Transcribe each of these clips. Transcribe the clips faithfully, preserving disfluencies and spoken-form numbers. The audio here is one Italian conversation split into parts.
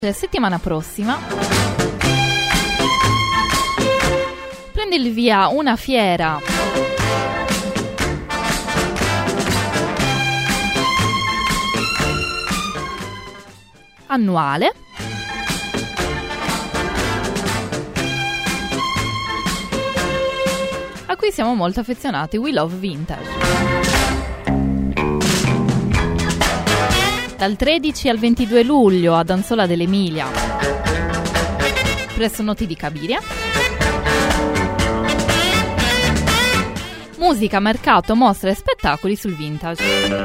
La settimana prossima prende il via una fiera annuale a cui siamo molto affezionati, We Love Vintage. Dal tredici al ventidue luglio ad Anzola dell'Emilia, presso Noti di Cabiria. Musica, mercato, mostre e spettacoli sul vintage.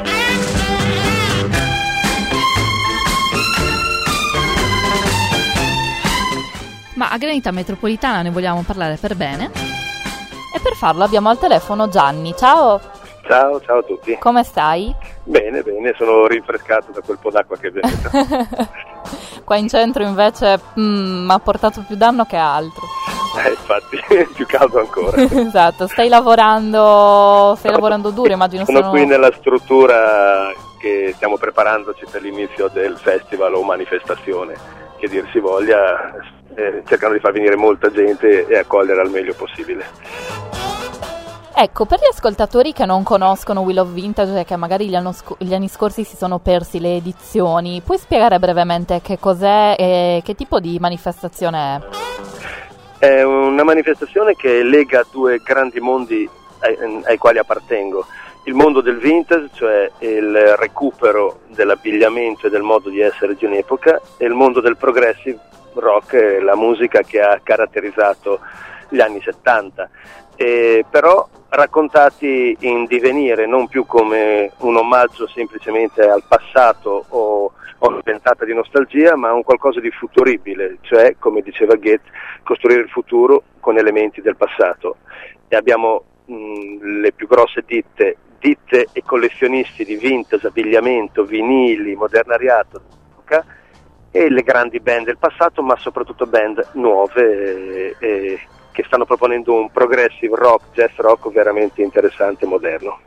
Ma a Granita Metropolitana ne vogliamo parlare per bene e per farlo abbiamo al telefono Gianni. Ciao! Ciao, ciao a tutti. Come stai? Bene, bene, sono rinfrescato da quel po' d'acqua che è venuta. Qua in centro invece mi ha portato più danno che altro. Eh, infatti, più caldo ancora. Esatto, stai lavorando, stai no, lavorando duro, immagino. Sono sono... qui nella struttura che stiamo preparandoci per l'inizio del festival o manifestazione, che dir si voglia, eh, cercando di far venire molta gente e accogliere al meglio possibile. Ecco, per gli ascoltatori che non conoscono We Love Vintage e che magari gli, anno sc- gli anni scorsi si sono persi le edizioni, puoi spiegare brevemente che cos'è e che tipo di manifestazione è? È una manifestazione che lega due grandi mondi ai, ai quali appartengo. Il mondo del vintage, cioè il recupero dell'abbigliamento e del modo di essere di un'epoca, e il mondo del progressive rock, la musica che ha caratterizzato gli anni settanta. Eh, però raccontati in divenire, non più come un omaggio semplicemente al passato o, o una ventata di nostalgia, ma un qualcosa di futuribile, cioè, come diceva Goethe, costruire il futuro con elementi del passato. E abbiamo mh, le più grosse ditte, ditte e collezionisti di vintage, abbigliamento, vinili, modernariato, e le grandi band del passato, ma soprattutto band nuove e, e che stanno proponendo un progressive rock, jazz rock veramente interessante e moderno.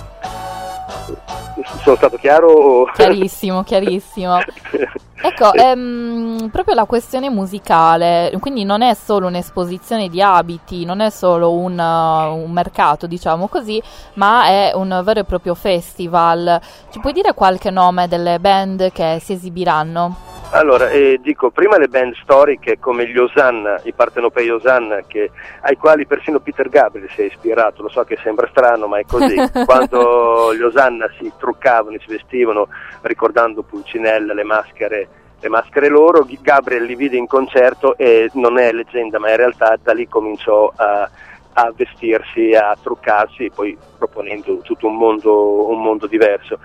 Sono stato chiaro? Chiarissimo, chiarissimo. Ecco, ehm, proprio la questione musicale, quindi non è solo un'esposizione di abiti, non è solo un, uh, un mercato, diciamo così, ma è un vero e proprio festival. Ci puoi dire qualche nome delle band che si esibiranno? Allora, eh, dico prima le band storiche come gli Osanna, i Partenopei Osanna, che, ai quali persino Peter Gabriel si è ispirato. Lo so che sembra strano, ma è così. Quando gli Osanna si truccavano, si vestivano ricordando Pulcinella, le maschere, le maschere loro, Gabriel li vide in concerto e non è leggenda, ma in realtà da lì cominciò a, a vestirsi, a truccarsi, poi proponendo tutto un mondo, un mondo diverso.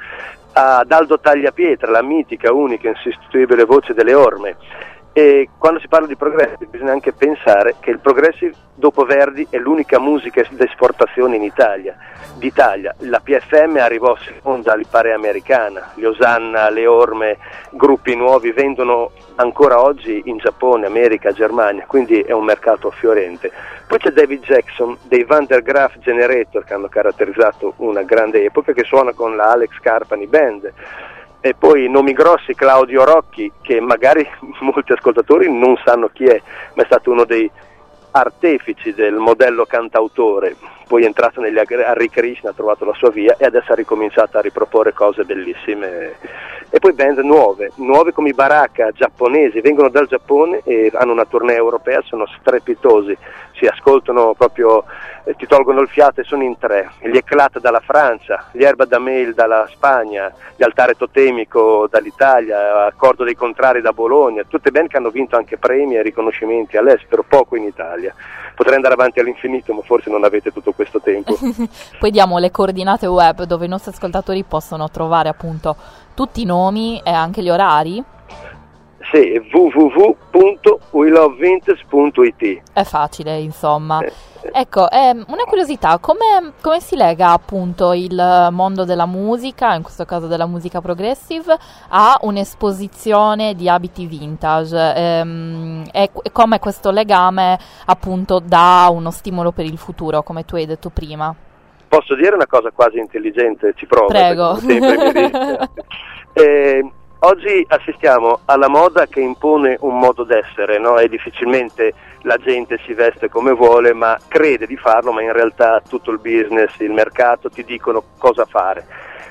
Ad Aldo Tagliapietra, la mitica, unica, insostituibile voce delle orme. E quando si parla di progressive bisogna anche pensare che il progressive dopo Verdi è l'unica musica d'esportazione in Italia, d'Italia. La P F M arrivò seconda all'Ipare americana, gli Osanna, le orme, gruppi nuovi vendono ancora oggi in Giappone, America, Germania, quindi è un mercato fiorente. Poi c'è David Jackson dei Van der Graaf Generator, che hanno caratterizzato una grande epoca, che suona con la Alex Carpani Band. E poi nomi grossi, Claudio Rocchi, che magari molti ascoltatori non sanno chi è, ma è stato uno dei artefici del modello cantautore, poi è entrato negli Hare Krishna, ha trovato la sua via e adesso ha ricominciato a riproporre cose bellissime. E poi band nuove, nuove come i Baraka, giapponesi, vengono dal Giappone e hanno una tournée europea, sono strepitosi, si ascoltano proprio, eh, ti tolgono il fiato e sono in tre. Gli Eclat dalla Francia, gli Erba da Mail dalla Spagna, gli Altare Totemico dall'Italia, Accordo dei Contrari da Bologna, tutte band che hanno vinto anche premi e riconoscimenti all'estero, poco in Italia. Potrei andare avanti all'infinito, ma forse non avete tutto questo tempo. Poi diamo le coordinate web dove i nostri ascoltatori possono trovare appunto tutti i nomi e anche gli orari. Sì, w w w punto we love vintage punto i t. È facile, insomma. Eh, eh. Ecco, eh, una curiosità, come, come si lega appunto il mondo della musica, in questo caso della musica progressive, a un'esposizione di abiti vintage? Ehm, e, e come questo legame appunto dà uno stimolo per il futuro, come tu hai detto prima? Posso dire una cosa quasi intelligente, ci provo. Prego. Sempre mi eh, Oggi assistiamo alla moda che impone un modo d'essere, no? E difficilmente la gente si veste come vuole, ma crede di farlo, ma in realtà tutto il business, il mercato ti dicono cosa fare.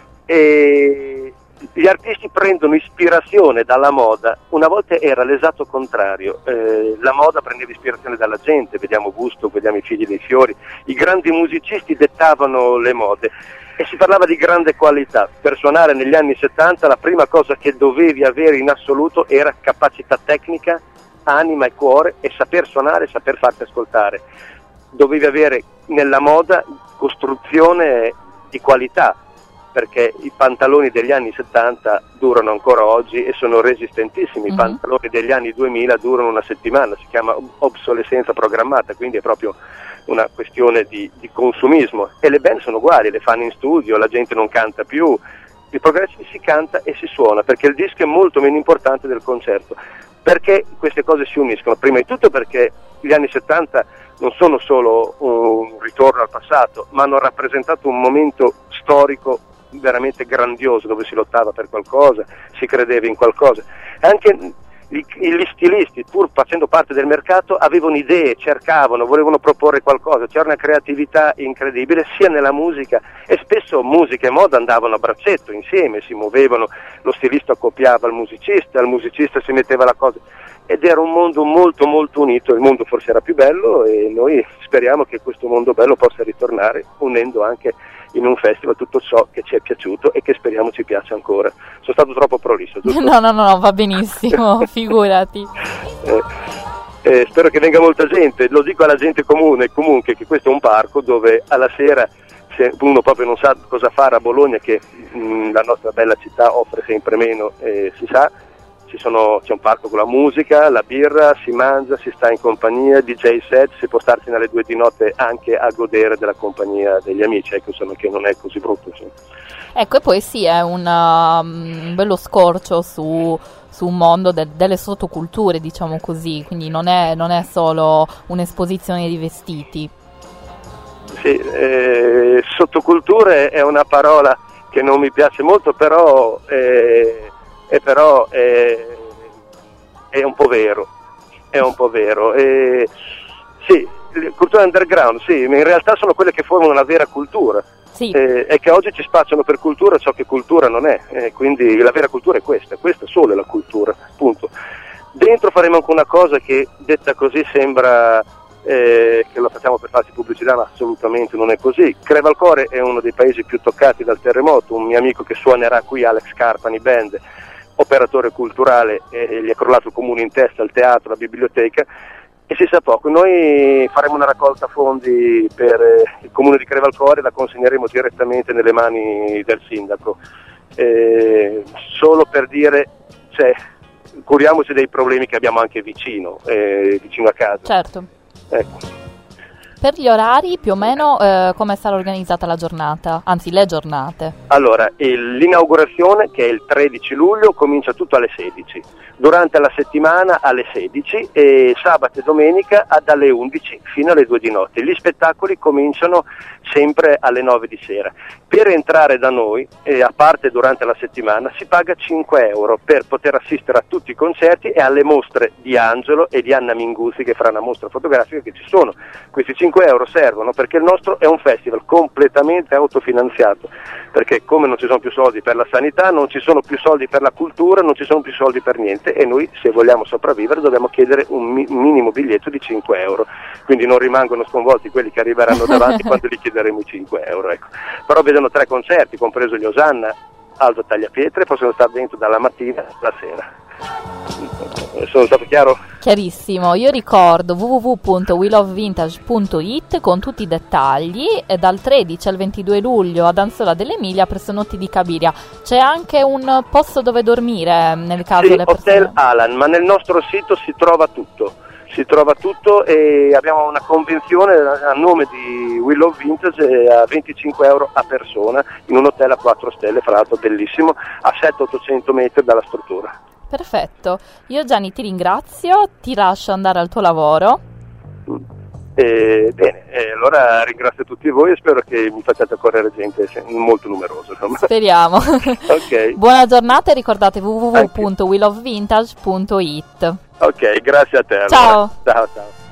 E gli artisti prendono ispirazione dalla moda. Una volta era l'esatto contrario, eh, la moda prendeva ispirazione dalla gente, vediamo Gusto, vediamo i Figli dei Fiori, i grandi musicisti dettavano le mode. E si parlava di grande qualità. Per suonare negli anni settanta la prima cosa che dovevi avere in assoluto era capacità tecnica, anima e cuore, e saper suonare, saper farti ascoltare. Dovevi avere nella moda costruzione di qualità, perché i pantaloni degli anni settanta durano ancora oggi e sono resistentissimi. Mm-hmm. I pantaloni degli anni duemila durano una settimana, si chiama obsolescenza programmata, quindi è proprio una questione di, di consumismo. E le band sono uguali, le fanno in studio, la gente non canta più, il progressive si canta e si suona, perché il disco è molto meno importante del concerto. Perché queste cose si uniscono? Prima di tutto perché gli anni settanta non sono solo un ritorno al passato, ma hanno rappresentato un momento storico veramente grandioso, dove si lottava per qualcosa, si credeva in qualcosa. Anche gli, gli stilisti, pur facendo parte del mercato, avevano idee, cercavano, volevano proporre qualcosa, c'era una creatività incredibile sia nella musica, e spesso musica e moda andavano a braccetto insieme, si muovevano, lo stilista copiava il musicista, il musicista si metteva la cosa, ed era un mondo molto molto unito. Il mondo forse era più bello e noi speriamo che questo mondo bello possa ritornare, unendo anche in un festival tutto ciò che ci è piaciuto e che speriamo ci piaccia ancora. Sono stato troppo prolisso, giusto? No, no, no, no, va benissimo, figurati. Eh, eh, spero che venga molta gente. Lo dico alla gente comune, comunque, che questo è un parco dove alla sera, se uno proprio non sa cosa fare a Bologna, che mh, la nostra bella città offre sempre meno, eh, si sa, ci sono, c'è un parco con la musica, la birra, si mangia, si sta in compagnia, D J set, si può starsi alle due di notte anche a godere della compagnia degli amici, ecco, insomma, che non è così brutto, insomma. Ecco, e poi sì, è un, uh, un bello scorcio su, su un mondo de- delle sottoculture, diciamo così, quindi non è, non è solo un'esposizione di vestiti. Sì, eh, sottoculture è una parola che non mi piace molto, però... Eh, e però è, è un po' vero, è un po' vero. E, sì, cultura underground, sì, ma in realtà sono quelle che formano la vera cultura. Sì. Eh, è che oggi ci spacciano per cultura ciò che cultura non è, eh, quindi la vera cultura è questa, questa solo è la cultura, punto. Dentro faremo anche una cosa che, detta così, sembra eh, che lo facciamo per farci pubblicità, ma assolutamente non è così. Crevalcore è uno dei paesi più toccati dal terremoto, un mio amico che suonerà qui, Alex Carpani Band, operatore culturale, e gli è crollato il comune in testa, il teatro, la biblioteca, e si sa poco. Noi faremo una raccolta fondi per il comune di Crevalcore, la consegneremo direttamente nelle mani del sindaco, eh, solo per dire, cioè, curiamoci dei problemi che abbiamo anche vicino, eh, vicino a casa. Certo. Ecco. Per gli orari, più o meno, eh, come sarà organizzata la giornata? Anzi, le giornate. Allora, il, l'inaugurazione, che è il tredici luglio, comincia tutto alle sedici. Durante la settimana alle sedici e sabato e domenica dalle undici fino alle due di notte. Gli spettacoli cominciano sempre alle nove di sera. Per entrare da noi, e a parte durante la settimana, si paga cinque euro per poter assistere a tutti i concerti e alle mostre di Angelo e di Anna Minguzzi, che farà una mostra fotografica, che ci sono. Questi cinque euro servono perché il nostro è un festival completamente autofinanziato, perché come non ci sono più soldi per la sanità, non ci sono più soldi per la cultura, non ci sono più soldi per niente, e noi, se vogliamo sopravvivere, dobbiamo chiedere un mi- minimo biglietto di cinque euro, quindi non rimangono sconvolti quelli che arriveranno davanti quando gli chiederemo i cinque euro, ecco. Però vedono tre concerti, compreso gli Osanna, Aldo Tagliapietre, possono stare dentro dalla mattina alla sera. Sono stato chiaro? Chiarissimo. Io ricordo w w w punto we love vintage punto i t con tutti i dettagli, e dal tredici al ventidue luglio ad Anzola dell'Emilia presso Notti di Cabiria. C'è anche un posto dove dormire nel caso sì, le persone. Hotel Alan, ma nel nostro sito si trova tutto. Si trova tutto e abbiamo una convenzione a nome di We Love Vintage a venticinque euro a persona in un hotel a quattro stelle, fra l'altro bellissimo, a settecento ottocento metri dalla struttura. Perfetto, io Gianni ti ringrazio, ti lascio andare al tuo lavoro. Mm. E, bene, e allora ringrazio tutti voi e spero che mi facciate correre gente molto numerosa. Insomma. Speriamo. Ok. Buona giornata e ricordate w w w punto we love vintage punto it. Ok, grazie a te. Allora. Ciao. Ciao, ciao.